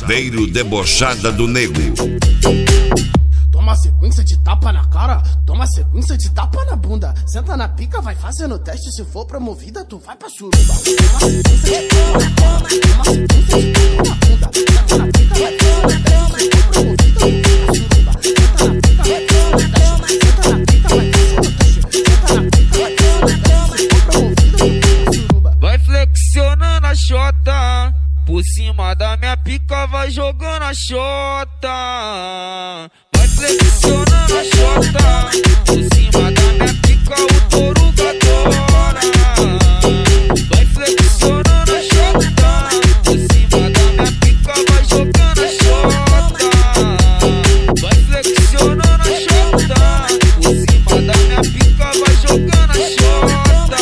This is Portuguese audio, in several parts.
Chaveiro Debochada do Nego. Toma sequência de tapa na cara, toma sequência de tapa na bunda. Senta na pica, vai fazendo teste, se for promovida, tu vai pra suruba. Toma sequência de tapa na cara, toma sequência de tapa na bunda. Senta na pica, vai fazendo teste, se for promovida, tu vai pra suruba. Senta na pica, vai fazendo teste, senta na pica, vai fazendo teste, senta na pica, vai fazendo teste, se for promovida, tu vai pra suruba. Vai flexionando a xota, por cima da minha pica vai jogando a xota. Vai flexionando a xota, por cima da minha pica o touro adora. Vai flexionando a xota, por cima da minha pica vai jogando a xota. Vai flexionando a xota, por cima da minha pica vai jogando a xota.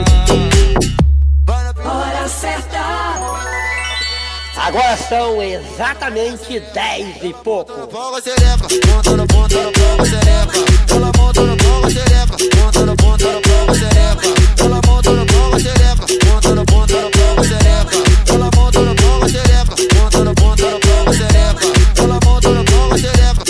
Hora certa. Agora são exatamente 10 e pouco. Ponga xereca, monta no ponga xereca. Ela monta no ponga xereca, monta no ponga xereca. Ela monta no ponga xereca, monta no ponga xereca. Ela monta no ponga xereca, monta no ponga xereca. Ela monta no ponga xereca.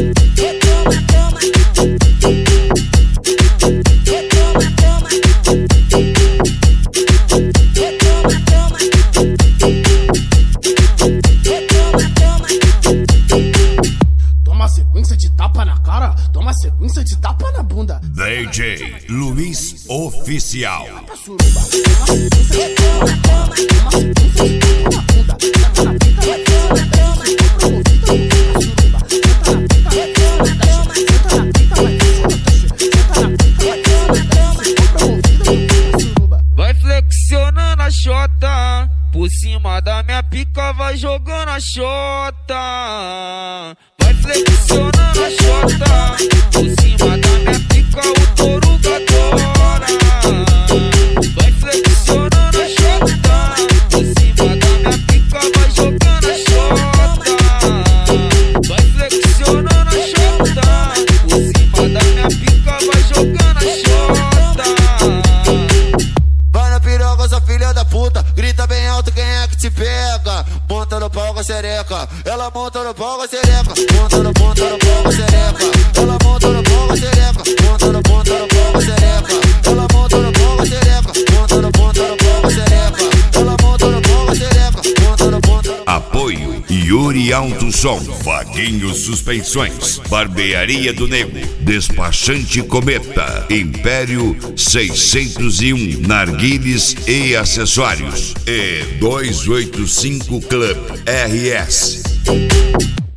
Toma sequência de tapa na cara, toma sequência de tapa na bunda. DJ Luiz Oficial. Pra suruba, toma sequência de tapa na cara, toma sequência de tapa na bunda. Senta na pica, vai fazendo teste, se for promovida, tu vai pra suruba. Senta na pica, vai fazendo teste, senta na pica, vai fazendo teste, senta na pica, vai fazendo teste, se for promovida, tu vai pra suruba. Vai flexionando a xota, por cima da minha pica vai jogando a xota. Vai flexionando a xota, por cima da minha pica o touro adora. Vai flexionando a xota, por cima da minha pica vai jogando a xota. Vai flexionando a xota, por cima da minha pica vai jogando a xota. Vai na piroga, sua filha da puta. Grita bem alto, quem é que te pega? Monta no pau com a xereca. Ela monta no pau com a xereca. Monta no pau com a xereca. Ela monta no pau com a xereca. Monta no pau com a xereca. Ela monta no pau com a xereca. Monta no pau com a xereca. Ela monta no pau com a xereca. Monta no pau. Apoio Yuri Alto Som, Vaguinho Suspensões, Barbearia do Nego, Despachante Cometa, Império 601, Narguilés e Acessórios e 285 Club RS.